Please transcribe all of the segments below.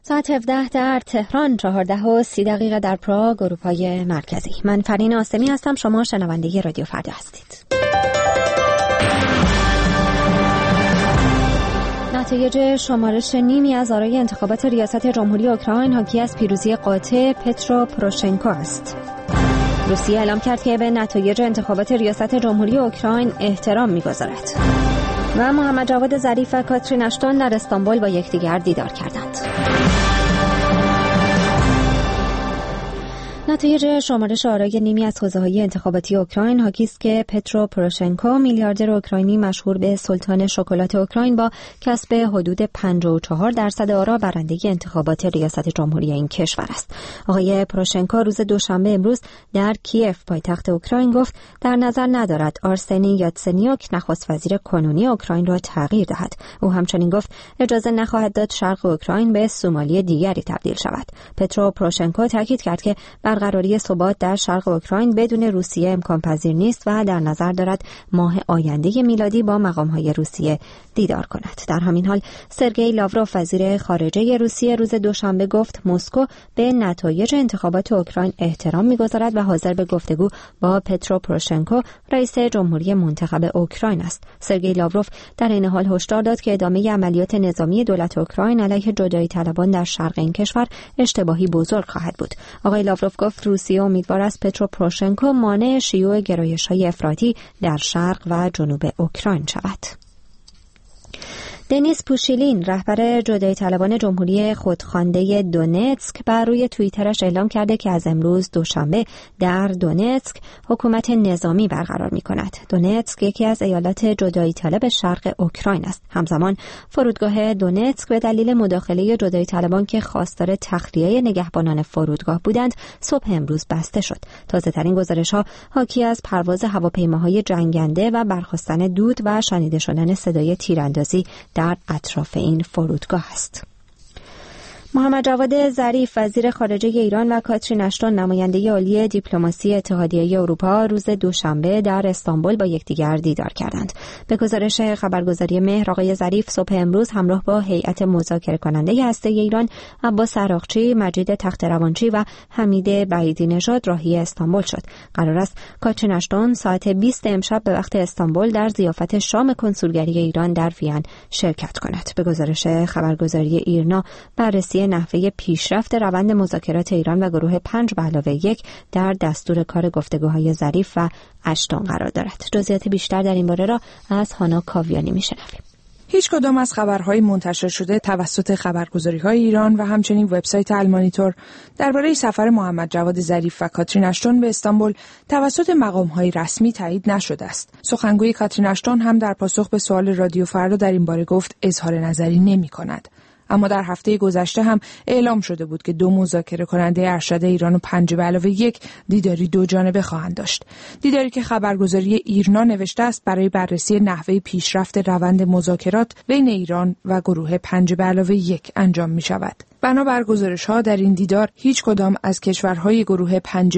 ساعت 17 در تهران، 14:30 در پراگ، اروپای مرکزی. من فرین آسمی هستم. شما شنونده رادیو فردا هستید. نتایج شمارش نیمی از آرای انتخابات ریاست جمهوری اوکراین حاکی از پیروزی قاطع پترو پروشنکو است. روسیه اعلام کرد که به نتایج انتخابات ریاست جمهوری اوکراین احترام می‌گذارد. و محمد جواد ظریف و کاترین اشتون در استانبول با یکدیگر دیدار کردند. نتایج شمارش آرای نیمی از حوزه‌های انتخاباتی اوکراین حاکی است که پترو پروشنکو، میلیاردر اوکراینی مشهور به سلطان شکلات اوکراین، با کسب حدود 54% آرا برنده انتخابات ریاست جمهوری این کشور است. آقای پروشنکو روز دوشنبه امروز در کیف پایتخت اوکراین گفت در نظر ندارد آرسنی یاتسنیوک نخست وزیر کنونی اوکراین را تغییر دهد. او همچنین گفت اجازه نخواهد داد شرق اوکراین به سومالی دیگری تبدیل شود. پترو پروشنکو تاکید کرد که برقراری ثبات در شرق اوکراین بدون روسیه امکان پذیر نیست و در نظر دارد ماه آینده میلادی با مقام‌های روسیه دیدار کند. در همین حال سرگئی لاوروف وزیر خارجه روسیه روز دوشنبه گفت مسکو به نتایج انتخابات اوکراین احترام می‌گذارد و حاضر به گفتگو با پترو پروشنکو، رئیس جمهوری منتخب اوکراین است. سرگئی لاوروف در این حال هشدار داد که ادامه عملیات نظامی دولت اوکراین علیه جدایی طلبان در شرق این کشور اشتباهی بزرگ خواهد بود. آقای لاوروف گفت روسیه امیدوار است پترو پروشنکو مانع شیوع گرایش‌های افراطی در شرق و جنوب اوکراین شود. دنیس پوشیلین، رهبر جدایی طلبان جمهوری خودخوانده دونتسک، بر روی توییترش اعلام کرده که از امروز دوشنبه در دونتسک حکومت نظامی برقرار می‌کند. دونتسک یکی از ایالات جدایی طلب شرق اوکراین است. همزمان فرودگاه دونتسک به دلیل مداخله جدایی طلبان که خواستار تخلیه نگهبانان فرودگاه بودند، صبح امروز بسته شد. تازه‌ترین گزارش‌ها حاکی از پرواز هواپیماهای جنگنده و برخاستن دود و شنیده شدن صدای تیراندازی در اطراف این فرودگاه است. محمد جواد ظریف وزیر خارجه ایران و کاترین اشتون نماینده عالی دیپلماسی اتحادیه اروپا روز دوشنبه در استانبول با یکدیگر دیدار کردند. به گزارش خبرگزاری مهر، آقای ظریف صبح امروز همراه با هیئت مذاکره کننده هسته‌ای ایران عباس عراقچی، مجید تخت‌روانچی و حمید بعیدی نژاد راهی استانبول شد. قرار است کاترین اشتون ساعت 20 امشب به وقت استانبول در ضیافت شام کنسولگری ایران در وین شرکت کند. به گزارش خبرگزاری ایرنا، بررسی نحوه پیشرفت روند مذاکرات ایران و گروه 5+1 در دستور کار گفتگوهای ظریف و اشتون قرار دارد. جزئیات بیشتر در این باره را از هانا کاویانی میشنویم. هیچ کدام از خبرهای منتشر شده توسط خبرگزاری‌های ایران و همچنین وبسایت المانیتور درباره سفر محمد جواد ظریف و کاترین اشتون به استانبول توسط مقام‌های رسمی تایید نشده است. سخنگوی کاترین اشتون هم در پاسخ به سوال رادیو فردا در این باره گفت اظهار نظری نمی‌کند. اما در هفته گذشته هم اعلام شده بود که 2 مذاکره کننده ارشد ایران و 5+1 دیداری 2 جانبه خواهند داشت. دیداری که خبرگزاری ایرنا نوشته است برای بررسی نحوه پیشرفت روند مذاکرات بین ایران و گروه 5+1 انجام می شود. بنابر گزارش‌ها در این دیدار هیچ کدام از کشورهای گروه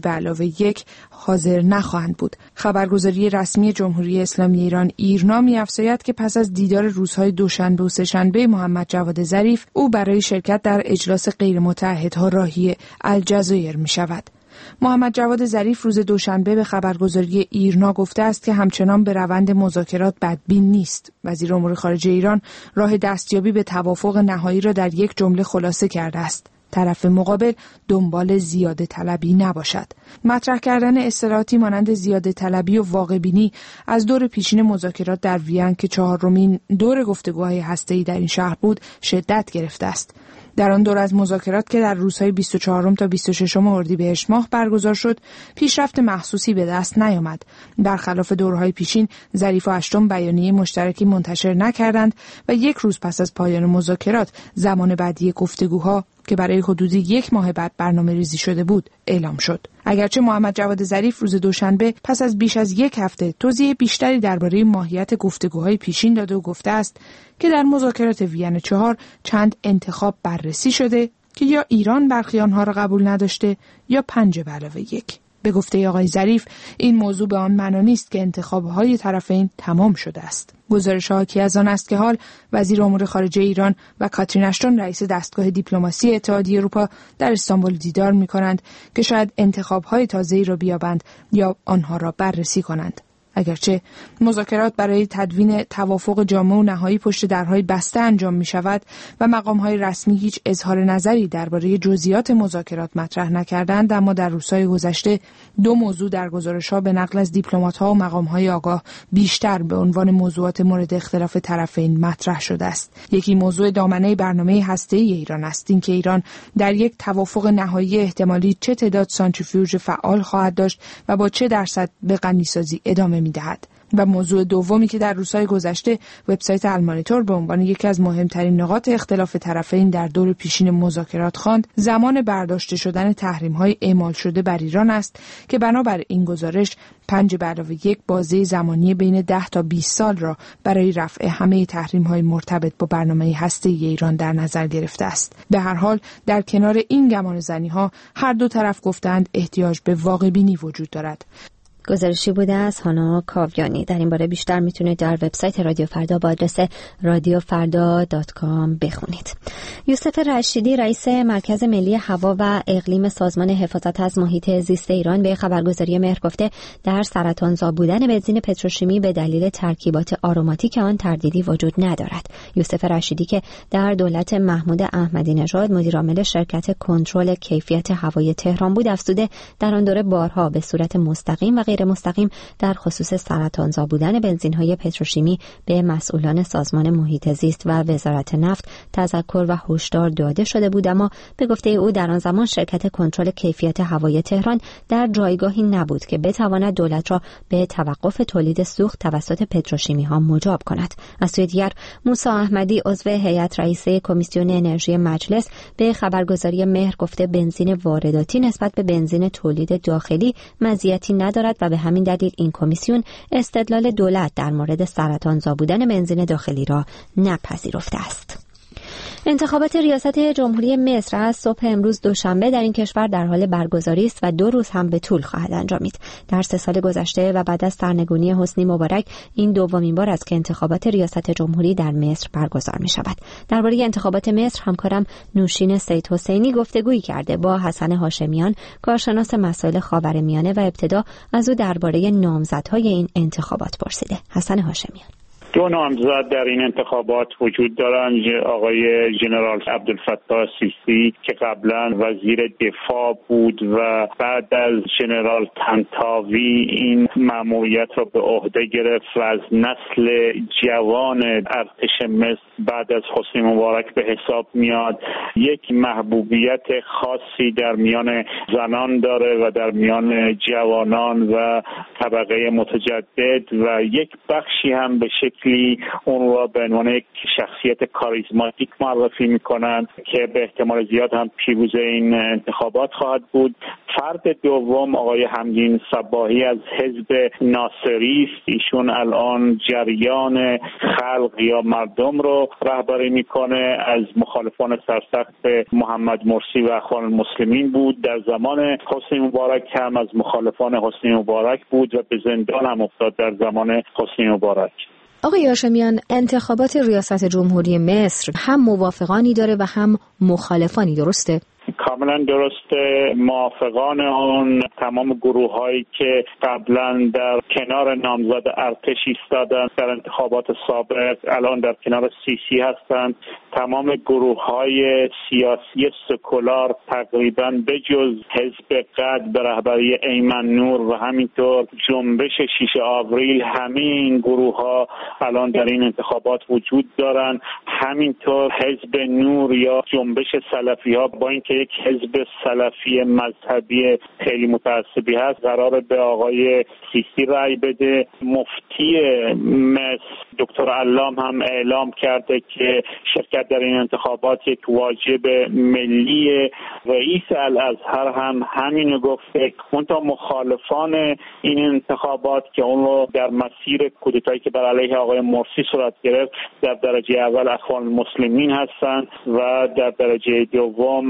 5+1 حاضر نخواهند بود. خبرگزاری رسمی جمهوری اسلامی ایران ایرنا می‌افزاید که پس از دیدار روزهای دوشنبه و سه‌شنبه محمد جواد ظریف، او برای شرکت در اجلاس غیرمتعهدها راهی الجزایر می‌شود. محمد جواد ظریف روز دوشنبه به خبرگزاری ایرنا گفته است که همچنان به روند مذاکرات بدبین نیست. وزیر امور خارجه ایران راه دستیابی به توافق نهایی را در یک جمله خلاصه کرده است: طرف مقابل دنبال زیاده طلبی نباشد. مطرح کردن اصطلاحاتی مانند زیاده طلبی و واقع بینی از دور پیشین مذاکرات در وین که 4مین دور گفتگوهای هسته‌ای در این شهر بود شدت گرفته است. در آن دور از مذاکرات که در روزهای 24 تا 26 اردیبهشت ماه برگزار شد، پیشرفت محسوسی به دست نیامد. برخلاف دورهای پیشین، ظریف و اشتون بیانیه مشترکی منتشر نکردند و 1 روز پس از پایان مذاکرات زمان بعدی گفتگوها که برای حدود 1 ماه بعد برنامه‌ریزی شده بود اعلام شد. اگرچه محمد جواد ظریف روز دوشنبه پس از بیش از 1 هفته توضیح بیشتری درباره ماهیت گفتگوهای پیشین داده و گفته است که در مذاکرات وین 4 چند انتخاب بررسی شده که یا ایران برخی آنها را قبول نداشته یا 5+1. به گفته آقای ظریف این موضوع به آن معنا نیست که انتخاب‌های طرفین تمام شده است. گزارش‌ها حاکی از آن است که حال وزیر امور خارجه ایران و کاترین اشتون رئیس دستگاه دیپلماسی اتحادیه اروپا در استانبول دیدار می‌کنند که شاید انتخاب‌های تازه‌ای را بیابند یا آنها را بررسی کنند. اگرچه مذاکرات برای تدوین توافق جامع و نهایی پشت درهای بسته انجام می شود و مقام‌های رسمی هیچ اظهار نظری درباره جزئیات مذاکرات مطرح نکردند، اما در روزهای گذشته دو موضوع در گزارش‌ها به نقل از دیپلمات‌ها و مقام‌های آگاه بیشتر به عنوان موضوعات مورد اختلاف طرفین مطرح شده است. یکی موضوع دامنه برنامه هسته‌ای ایران است، اینکه ایران در یک توافق نهایی احتمالی چه تعداد سانتریفیوژ فعال خواهد داشت و با چه درصد به غنیسازی ادامه می‌دهد. و موضوع دومی که در روزهای گذشته وبسایت المانیتور به عنوان یکی از مهمترین نقاط اختلاف طرفین در دور پیشین مذاکرات خواند، زمان برداشته شدن تحریم‌های اعمال شده بر ایران است که بنابر این گزارش 5+1 بازه زمانی بین 10 تا 20 سال را برای رفع همه تحریم‌های مرتبط با برنامه هسته‌ای ایران در نظر گرفته است. به هر حال در کنار این گمانه‌زنی‌ها هر دو طرف گفتند احتیاج به واقع‌بینی وجود دارد. گزارشی بوده از هانا کاویانی. در این باره بیشتر میتونید در وبسایت رادیو فردا با آدرس radiofarda.com بخونید. یوسف رشیدی رئیس مرکز ملی هوا و اقلیم سازمان حفاظت از محیط زیست ایران به خبرگزاری مهر گفته در سرطانزا بودن بنزین پتروشیمی به دلیل ترکیبات آروماتیک آن تردیدی وجود ندارد. یوسف رشیدی که در دولت محمود احمدی نژاد مدیر عامل شرکت کنترل کیفیت هوای تهران بود، افزوده در آن دوره بارها به صورت مستقیم و غیر مستقیم در خصوص سرطانزا بودن بنزین‌های پتروشیمی به مسئولان سازمان محیط زیست و وزارت نفت تذکر و هشدار داده شده بود، اما به گفته او در آن زمان شرکت کنترل کیفیت هوای تهران در جایگاهی نبود که بتواند دولت را به توقف تولید سوخت توسط پتروشیمی‌ها مجاب کند. از سوی دیگر موسی احمدی عضو هیئت رئیسه کمیسیون انرژی مجلس به خبرگزاری مهر گفته بنزین وارداتی نسبت به بنزین تولید داخلی مزیتی ندارد و به همین دلیل این کمیسیون استدلال دولت در مورد سرطانزا بودن بنزین داخلی را نپذیرفته است. انتخابات ریاست جمهوری مصر از صبح امروز دوشنبه در این کشور در حال برگزاری است و 2 روز هم به طول خواهد انجامید. در 3 سال گذشته و بعد از سرنگونی حسنی مبارک این دومین بار است که انتخابات ریاست جمهوری در مصر برگزار می شود. درباره انتخابات مصر همکارم نوشین سید حسینی گفتگویی کرده با حسن هاشمیان، کارشناس مسائل خاورمیانه، و ابتدا از او درباره نامزدهای این انتخابات پرسیده. حسن هاشمیان: 2 نامزد در این انتخابات وجود دارند. آقای ژنرال عبدالفتاح سیسی که قبلا وزیر دفاع بود و بعد از ژنرال طنطاوی این مأموریت را به عهده گرفت و از نسل جوان ارتش مصر بعد از حسنی مبارک به حساب میاد. یک محبوبیت خاصی در میان زنان داره و در میان جوانان و طبقه متجدد و یک بخشی هم به شکلی اون را به عنوان یک شخصیت کاریزماتیک معرفی میکنن که به احتمال زیاد هم پیروز این انتخابات خواهد بود. فرد دوم آقای حمدین صباحی از حزب ناصری است. ایشون الان جریان خلق یا مردم رو رهبری میکنه. از مخالفان سرسخت محمد مرسی و اخوان المسلمین بود. در زمان حسنی مبارک هم از مخالفان حسنی مبارک بود و به زندان هم افتاد در زمان حسنی مبارک. آقای هاشمیان، انتخابات ریاست جمهوری مصر هم موافقانی داره و هم مخالفانی، درسته؟ کاملا درسته. موافقان اون تمام گروه هایی که قبلا در کنار نامزد ارتش ایستادن در انتخابات سابق الان در کنار سیسی هستند. تمام گروه های سیاسی سکولار تقریبا بجز حزب قد به رهبری ایمن نور و همینطور جنبش 6 آوریل همه این گروه ها الان در این انتخابات وجود دارن. همینطور حزب نور یا جنبش سلفی ها با اینکه یک حزب سلفی مذهبی خیلی متعصبی هست قراره به آقای سیسی رأی بده. مفتی مصر دکتر علام هم اعلام کرده که شرکت در این انتخابات یک واجب ملی. رئیس الازهر هم همینو گفته. منتها مخالفان این انتخابات که اون رو در مسیر کودتایی که بر علیه آقای مرسی صورت گرفت در درجه اول اخوان المسلمین هستند و در درجه دوم حزب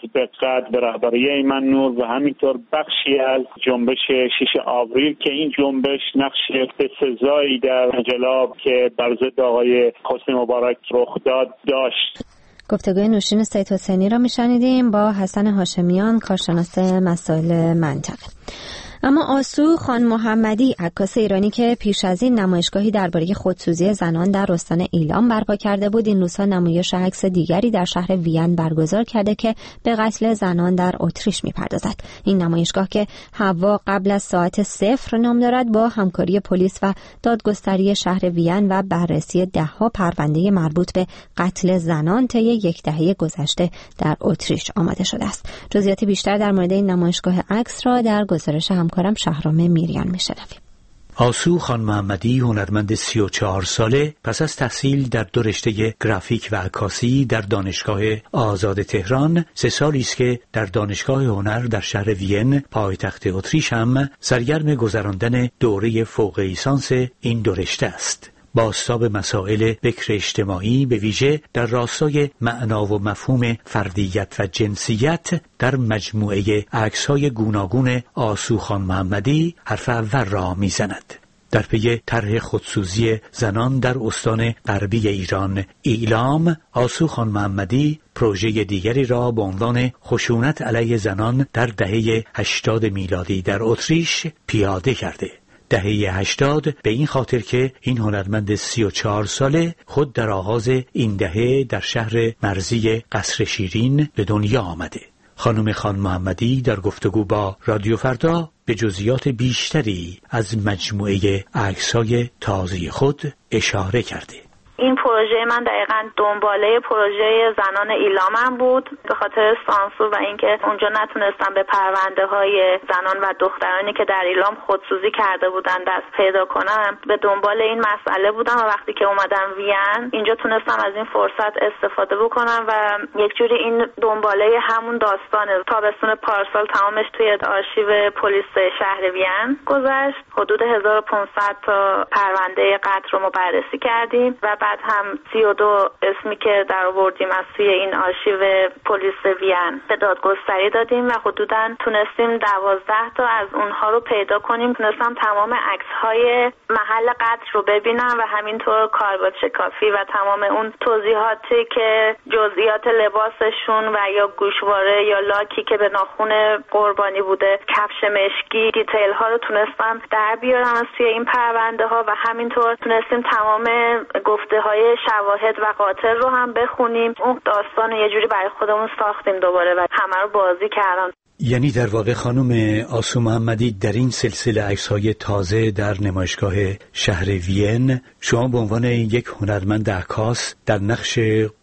به قتل به رهبری ایمن نور و همینطور بخشی از جنبش 6 آوریل که این جنبش نقش بسزایی در انقلاب که بر ضد آقای حسنی مبارک رخ داد داشت. گفتگوی نوشین سید حسینی را میشنیدیم با حسن هاشمیان، کارشناس مسائل منطقه. اما آسو خان محمدی، عکاس ایرانی که پیش از این نمایشگاهی درباره خودسوزی زنان در استان ایلام برپا کرده بود، این روزها نمایش عکس دیگری در شهر وین برگزار کرده که به قتل زنان در اتریش می‌پردازد. این نمایشگاه که حوا قبل از ساعت 0 نام دارد، با همکاری پلیس و دادگستری شهر وین و بررسی ده‌ها پرونده مربوط به قتل زنان طی یک دهه گذشته در اتریش آماده شده است. جزئیات بیشتر در مورد این نمایشگاه عکس را در گزارش همکارم شهرام میریان میشنویم. آسو خان محمدی، هنرمند 34 ساله، پس از تحصیل در 2 رشته گرافیک و عکاسی در دانشگاه آزاد تهران، 3 سالی است که در دانشگاه هنر در شهر وین پایتخت اتریش هم سرگرم گذراندن دوره فوق لیسانس این 2 رشته است. بازتاب مسائل فکر اجتماعی به ویژه در راستای معنا و مفهوم فردیت و جنسیت در مجموعه عکس‌های گوناگون آسو خان محمدی حرف اول را می‌زند. در پی طرح خودسوزی زنان در استان غربی ایران ایلام، آسو خان محمدی پروژه دیگری را با عنوان خشونت علیه زنان در دهه 80 میلادی در اتریش پیاده کرده. دهه 80 به این خاطر که این هنرمند 34 ساله خود در آغاز این دهه در شهر مرزی قصر شیرین به دنیا آمده. خانم خان محمدی در گفتگو با رادیو فردا به جزئیات بیشتری از مجموعه عکس‌های تازه خود اشاره کرده. این پروژه من دقیقاً دنباله پروژه زنان ایلامم بود، به خاطر سانسور و اینکه اونجا نتونستم به پرونده های زنان و دخترانی که در ایلام خودسوزی کرده بودن دست پیدا کنم. به دنبال این مسئله بودم و وقتی که اومدم وین اینجا تونستم از این فرصت استفاده بکنم و یک جوری این دنباله همون داستان تابستون پارسال تمامش توی آرشیو پلیس شهر وین گذشت. حدود 1500 تا پرونده قتل رو ما بررسی کردیم و بعد هم 32 اسمی که در آوردیم از توی این آرشیو پلیس وین به دادگستری دادیم و حدوداً تونستیم 12 تا از اونها رو پیدا کنیم. تونستم تمام عکس‌های محل قتل رو ببینم و همینطور کاربرد شکافی و تمام اون توضیحاتی که جزئیات لباسشون و یا گوشواره یا لاکی که به ناخن قربانی بوده، کفش مشکی، دیتیل ها رو تونستم در بیارم از توی این پرونده ها و همینطور تونستیم تمام گفته های شواهد و قاتل رو هم بخونیم. اون داستان یه جوری برای خودمون ساختیم دوباره و همه رو بازی کردم. یعنی در واقع خانم آسو محمدی در این سلسله عکس‌های تازه در نمایشگاه شهر وین شما به عنوان یک هنرمند عکاس در نقش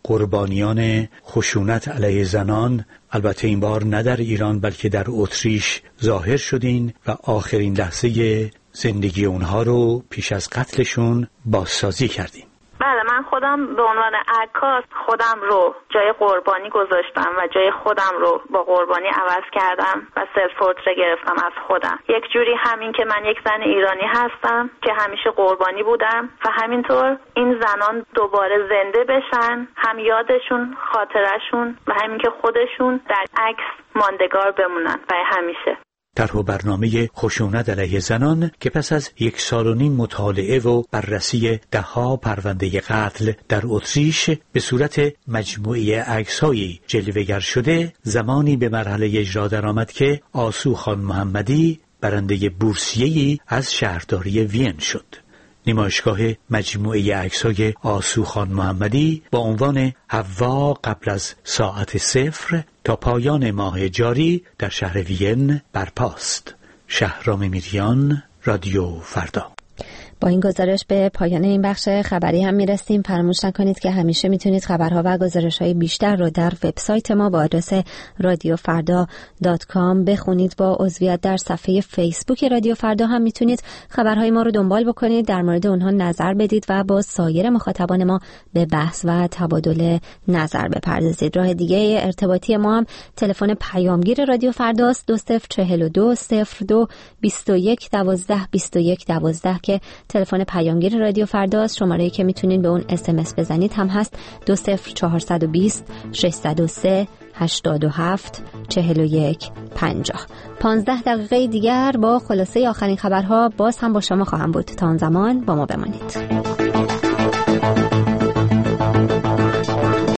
قربانیان خشونت علیه زنان، البته این بار نه در ایران بلکه در اتریش ظاهر شدین و آخرین لحظه زندگی اونها رو پیش از قتلشون بازسازی کردین. بله، من خودم به عنوان عکاس خودم رو جای قربانی گذاشتم و جای خودم رو با قربانی عوض کردم و سلف پورتره گرفتم از خودم. یک جوری همین که من یک زن ایرانی هستم که همیشه قربانی بودم و همینطور این زنان دوباره زنده بشن، هم یادشون، خاطرشون و همین که خودشون در عکس ماندگار بمونن برای همیشه. طرح و برنامه خشونت علیه زنان که پس از 1.5 سال مطالعه و بررسی ده‌ها پرونده قتل در اتریش به صورت مجموعه عکس‌های جلوه‌گر شده، زمانی به مرحله اجرا درآمد که آسو خان محمدی برنده بورسیه‌ای از شهرداری وین شد. نمایشگاه مجموعه عکس‌های آسو خان محمدی با عنوان حوا قبل از ساعت 0 تا پایان ماه جاری در شهر وین برپاست. شهرام میریان، رادیو فردا. با این گزارش به پایان این بخش خبری هم میرسیم. فراموش نکنید که همیشه میتونید خبرها و گزارش‌های بیشتر رو در وبسایت ما با آدرس radiofarda.com بخونید. با عضویت در صفحه فیسبوک رادیو فردا هم میتونید خبرهای ما رو دنبال بکنید، در مورد اونها نظر بدید و با سایر مخاطبان ما به بحث و تبادل نظر بپردازید. راه دیگه ارتباطی ما هم تلفن پیامگیر رادیو فرداست، 2042 02 21 12 21 12 که تلفن پیامگیر رادیو فرداست. شماره‌ای که میتونید به اون SMS بزنید هم هست 20420 603 87 41 50. 15 دقیقه دیگر با خلاصه آخرین خبرها باز هم با شما خواهم بود. تا آن زمان با ما بمانید.